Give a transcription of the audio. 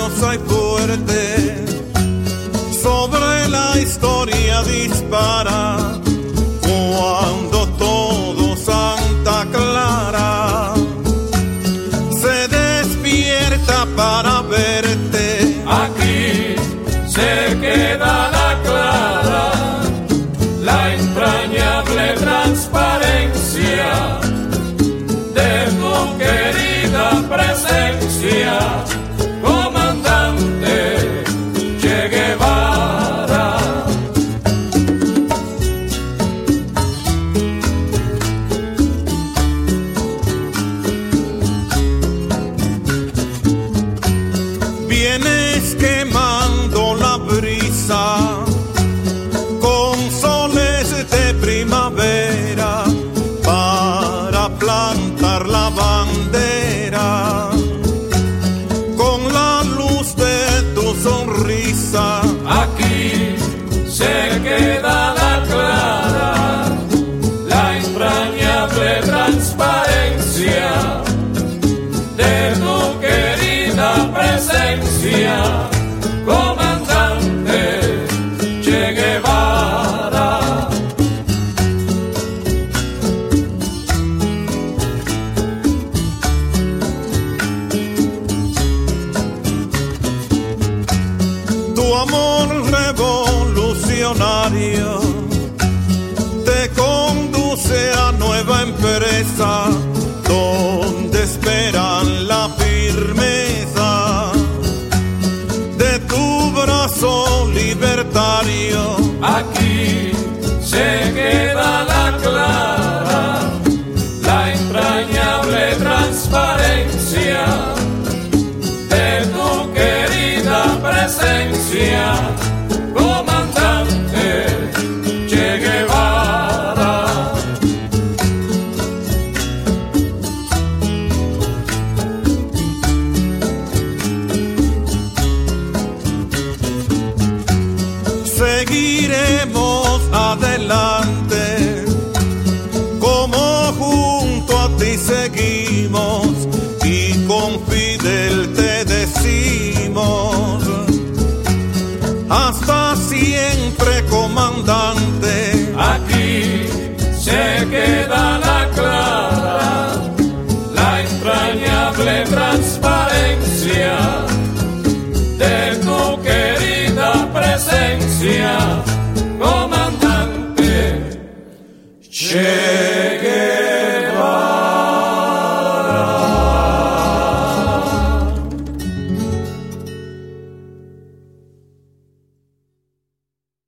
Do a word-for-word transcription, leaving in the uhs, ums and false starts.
gloriosa y fuerte, sobre la historia dispara, cuando todo Santa Clara se despierta para verte. Aquí se queda la clara, la entrañable transparencia de tu querida presencia, comandante Che Guevara. Vienes quemando la brisa con soles de primavera para plantar la bandera, con la luz de tu sonrisa. Aquí se queda la clara, la entrañable transparencia de tu querida presencia, comandante Che Guevara. Tu amor revolucionario te conduce a nueva empresa, donde esperan la firmeza de tu brazo libertario. Aquí se queda la clara, la entrañable transparencia de tu querida presencia, comandante Che Guevara. Seguiremos adelante, como junto a ti seguimos, y con Fidel te decimos: hasta siempre, comandante. Aquí se queda la clara, la entrañable transparencia de tu querida presencia,